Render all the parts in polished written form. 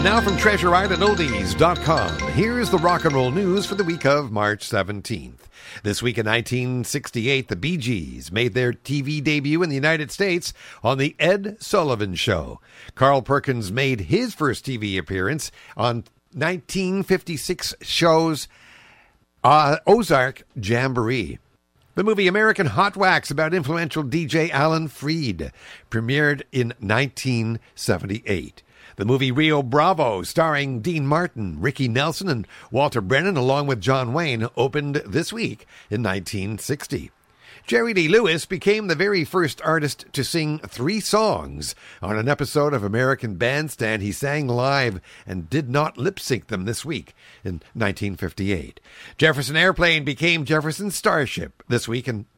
now from TreasureIslandOldies.com, here's the rock and roll news for the week of March 17th. This week in 1968, the Bee Gees made their TV debut in the United States on The Ed Sullivan Show. Carl Perkins made his first TV appearance on 1956 show's Ozark Jamboree. The movie American Hot Wax about influential DJ Alan Freed premiered in 1978. The movie Rio Bravo, starring Dean Martin, Ricky Nelson, and Walter Brennan, along with John Wayne, opened this week in 1960. Jerry Lee Lewis became the very first artist to sing 3 songs on an episode of American Bandstand. He sang live and did not lip-sync them this week in 1958. Jefferson Airplane became Jefferson Starship this week in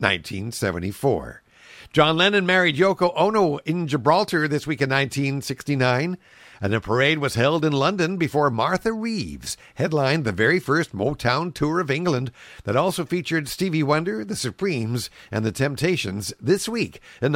1974. John Lennon married Yoko Ono in Gibraltar this week in 1969. And a parade was held in London before Martha Reeves headlined the very first Motown tour of England that also featured Stevie Wonder, the Supremes, and the Temptations this week in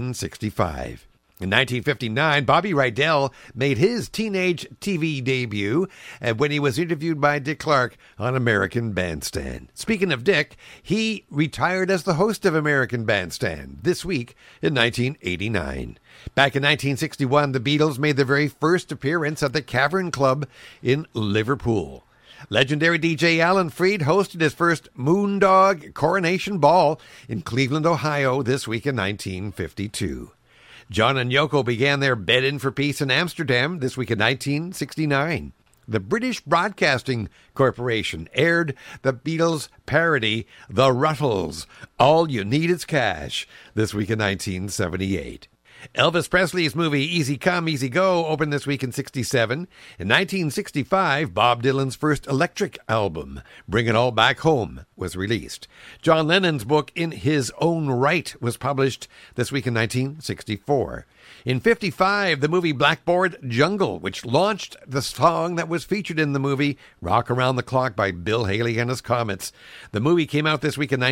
1965. In 1959, Bobby Rydell made his teenage TV debut when he was interviewed by Dick Clark on American Bandstand. Speaking of Dick, he retired as the host of American Bandstand this week in 1989. Back in 1961, the Beatles made their very first appearance at the Cavern Club in Liverpool. Legendary DJ Alan Freed hosted his first Moondog Coronation Ball in Cleveland, Ohio this week in 1952. John and Yoko began their bed-in for peace in Amsterdam this week in 1969. The British Broadcasting Corporation aired the Beatles' parody, The Ruttles, All You Need Is Cash, this week in 1978. Elvis Presley's movie Easy Come, Easy Go opened this week in 1967. In 1965, Bob Dylan's first electric album, Bring It All Back Home, was released. John Lennon's book In His Own Right was published this week in 1964. In 1955, the movie Blackboard Jungle, which launched the song that was featured in the movie Rock Around the Clock by Bill Haley and his Comets. The movie came out this week in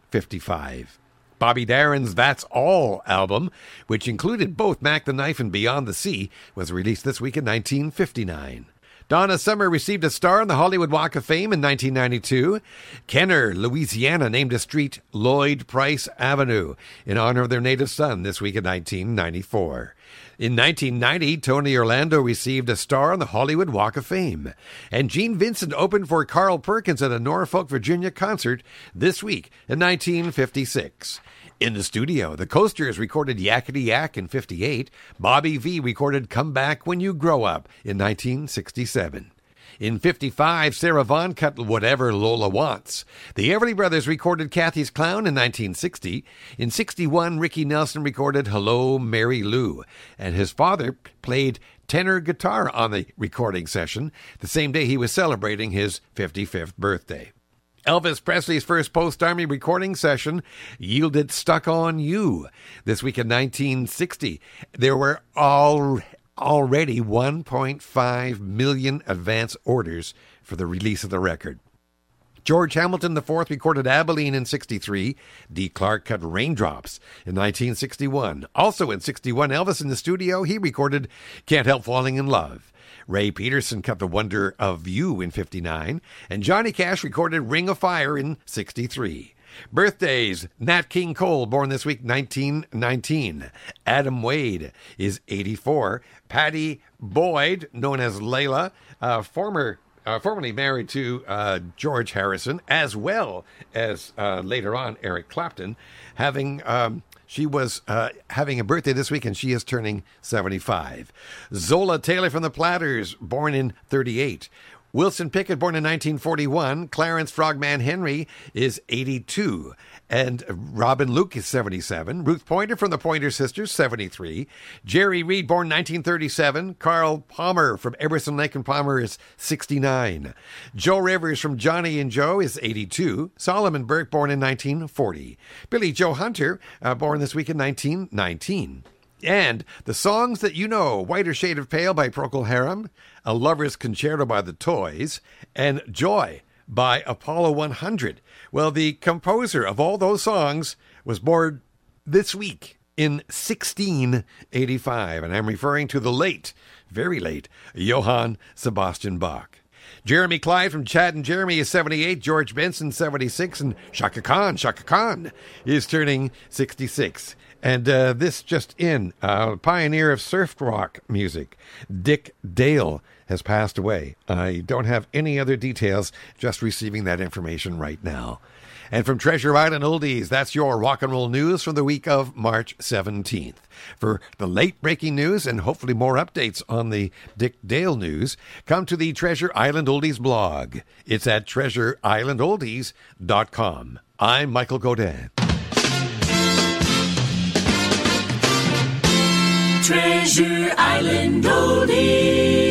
1955. Bobby Darin's That's All album, which included both Mac the Knife and Beyond the Sea, was released this week in 1959. Donna Summer received a star on the Hollywood Walk of Fame in 1992. Kenner, Louisiana, named a street Lloyd Price Avenue in honor of their native son this week in 1994. In 1990, Tony Orlando received a star on the Hollywood Walk of Fame. And Gene Vincent opened for Carl Perkins at a Norfolk, Virginia concert this week in 1956. In the studio, the Coasters recorded Yakety Yak in 1958. Bobby V recorded Come Back When You Grow Up in 1967. In 1955, Sarah Vaughan cut Whatever Lola Wants. The Everly Brothers recorded Kathy's Clown in 1960. In 1961, Ricky Nelson recorded Hello, Mary Lou. And his father played tenor guitar on the recording session the same day he was celebrating his 55th birthday. Elvis Presley's first post-Army recording session yielded Stuck on You. This week in 1960, there were already 1.5 million advance orders for the release of the record. George Hamilton IV recorded Abilene in 1963. Dee Clark cut Raindrops in 1961. Also in 1961, Elvis in the studio, he recorded Can't Help Falling in Love. Ray Peterson cut The Wonder of You in 1959, and Johnny Cash recorded Ring of Fire in 1963. Birthdays: Nat King Cole, born this week, 1919. Adam Wade is 84. Patty Boyd, known as Layla, formerly married to George Harrison, as well as later on Eric Clapton, She was having a birthday this week, and she is turning 75. Zola Taylor from the Platters, born in 1938. Wilson Pickett, born in 1941. Clarence Frogman Henry is 82. And Robin Luke is 77. Ruth Pointer from the Pointer Sisters, 73. Jerry Reed, born 1937. Carl Palmer from Emerson, Lake and Palmer is 69. Joe Rivers from Johnny and Joe is 82. Solomon Burke, born in 1940. Billy Joe Hunter, born this week in 1919. And the songs that you know: Whiter Shade of Pale by Procol Harum, A Lover's Concerto by the Toys, and Joy by Apollo 100. Well, the composer of all those songs was born this week in 1685. And I'm referring to the late, very late, Johann Sebastian Bach. Jeremy Clyde from Chad and Jeremy is 78, George Benson 76, and Chaka Khan is turning 66. And this just in, pioneer of surf rock music, Dick Dale, has passed away. I don't have any other details, just receiving that information right now. And from Treasure Island Oldies, that's your rock and roll news from the week of March 17th. For the late-breaking news and hopefully more updates on the Dick Dale news, come to the Treasure Island Oldies blog. It's at treasureislandoldies.com. I'm Michael Godin. Treasure Island Oldies.